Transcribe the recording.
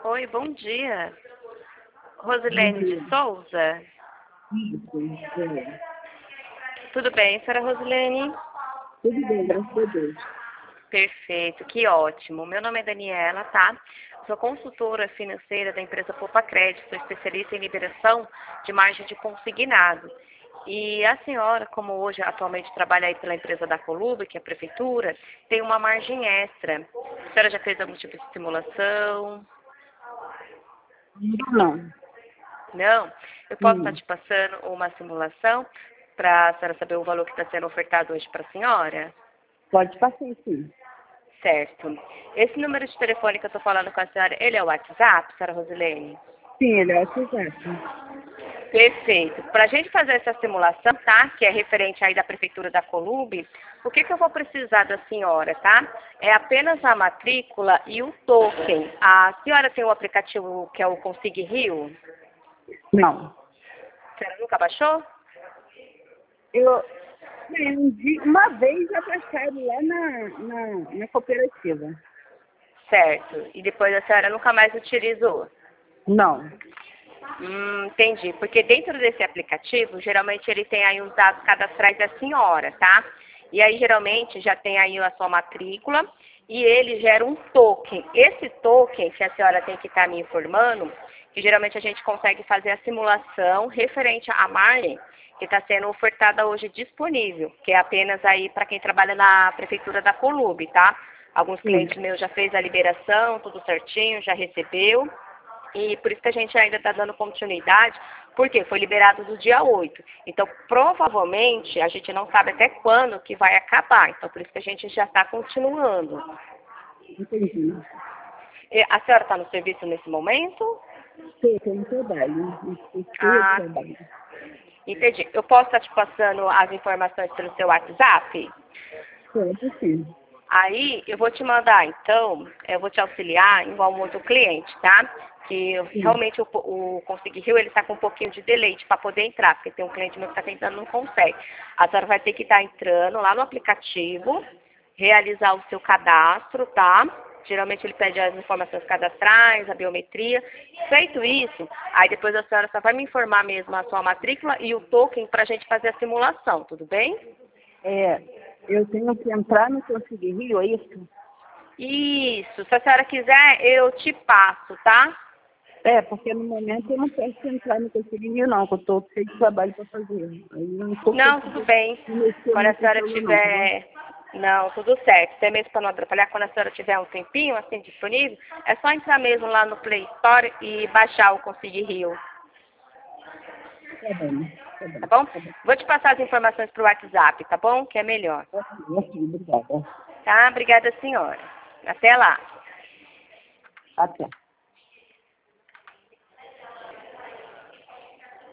Oi, bom dia. Rosilene de Souza. Tudo bem, senhora Rosilene? Tudo bem, graças a Deus. Perfeito, que ótimo. Meu nome é Daniela, tá? Sou consultora financeira da empresa Poupa Crédito, sou especialista em liberação de margem de consignado. E a senhora, como hoje atualmente trabalha aí pela empresa da Colube, que é a prefeitura, tem uma margem extra. A senhora já fez algum tipo de simulação? Não. Não? Eu posso estar te passando uma simulação para a senhora saber o valor que está sendo ofertado hoje para a senhora? Pode passar, sim. Certo. Esse número de telefone que eu estou falando com a senhora, ele é o WhatsApp, senhora Rosilene? Sim, ele é WhatsApp. Perfeito. Para a gente fazer essa simulação, tá? Que é referente aí da Prefeitura da Colube, o que eu vou precisar da senhora, tá? É apenas a matrícula e o token. A senhora tem o aplicativo que é o Consig Rio? Não. A senhora nunca baixou? Uma vez já baixaram lá na cooperativa. Certo. E depois a senhora nunca mais utilizou? Não. Entendi. Porque dentro desse aplicativo, geralmente ele tem aí os dados cadastrais da senhora, tá? E aí, geralmente, já tem aí a sua matrícula e ele gera um token. Esse token que a senhora tem que estar me informando, que geralmente a gente consegue fazer a simulação referente à margem que está sendo ofertada hoje disponível, que é apenas aí para quem trabalha na Prefeitura da Colube, tá? Alguns clientes meus já fez a liberação, tudo certinho, já recebeu. E por isso que a gente ainda está dando continuidade, porque foi liberado do dia 8. Então, provavelmente, a gente não sabe até quando que vai acabar. Então, por isso que a gente já está continuando. Entendi. E a senhora está no serviço nesse momento? Estou no trabalho. Ah, Trabalho. entendi. Eu posso estar te passando as informações pelo seu WhatsApp? Pode sim. Aí, eu vou te mandar, então, eu vou te auxiliar igual um outro cliente, tá? Que realmente o Consig Rio, ele está com um pouquinho de delay para poder entrar, porque tem um cliente meu que está tentando e não consegue. A senhora vai ter que estar entrando lá no aplicativo, realizar o seu cadastro, tá? Geralmente ele pede as informações cadastrais, a biometria. Feito isso, aí depois a senhora só vai me informar mesmo a sua matrícula e o token para a gente fazer a simulação, tudo bem? Eu tenho que entrar no Consig Rio, é isso? Isso, se a senhora quiser, eu te passo, tá? Porque no momento eu não posso entrar no Consig Rio, não, porque eu estou cheio de trabalho para fazer. Aí eu não estou Não, tudo bem. Quando a senhora tiver... Não, tudo certo. Até mesmo para não atrapalhar, quando a senhora tiver um tempinho assim disponível, é só entrar mesmo lá no Play Store e baixar o Consig Rio. Tá bom. Tá bom? Vou te passar as informações pro WhatsApp, tá bom? Que é melhor. Ok, obrigada. Tá? Obrigada, senhora. Até lá. Até.